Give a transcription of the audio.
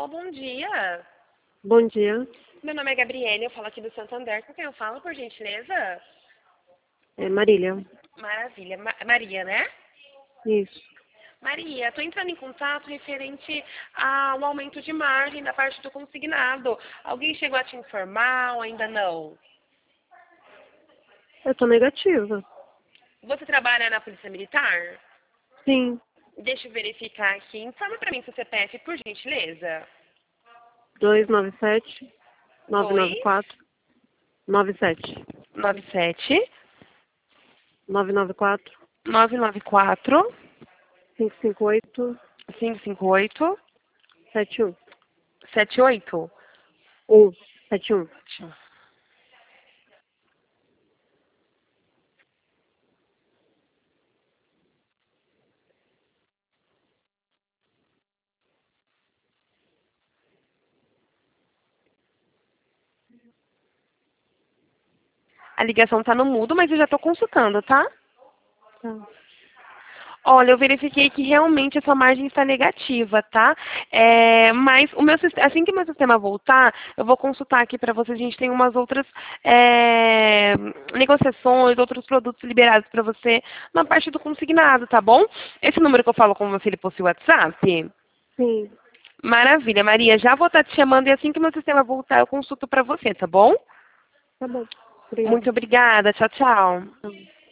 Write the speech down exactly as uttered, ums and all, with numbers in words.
Alô, bom dia. Bom dia. Meu nome é Gabriele, eu falo aqui do Santander. Com quem eu falo, por gentileza? É Marília. Maravilha. Ma Maria, né? Isso. Maria, estou entrando em contato referente ao aumento de margem da parte do consignado. Alguém chegou a te informar ou ainda não? Eu tô negativa. Você trabalha na Polícia Militar? Sim. Deixa eu verificar aqui. Informa para mim seu C P F, por gentileza. dois nove sete, nove nove Dois, quatro, nove sete. nove sete, nove nove quatro, nove nove quatro, cinco cinco oito, cinco cinco oito, sete um. sete oito. um. sete um. A ligação está no mudo, mas eu já estou consultando, tá? Tá. Olha, eu verifiquei que realmente a sua margem está negativa, tá? É, mas o meu, sis- assim que o meu sistema voltar, eu vou consultar aqui para vocês. A gente tem umas outras é, negociações, outros produtos liberados para você na parte do consignado, tá bom? Esse número que eu falo com você, ele possui WhatsApp? Sim. Maravilha, Maria. Já vou estar te chamando e assim que o meu sistema voltar, eu consulto para você, tá bom? Tá bom. Obrigada. Muito obrigada. Tchau, tchau. Tá bom.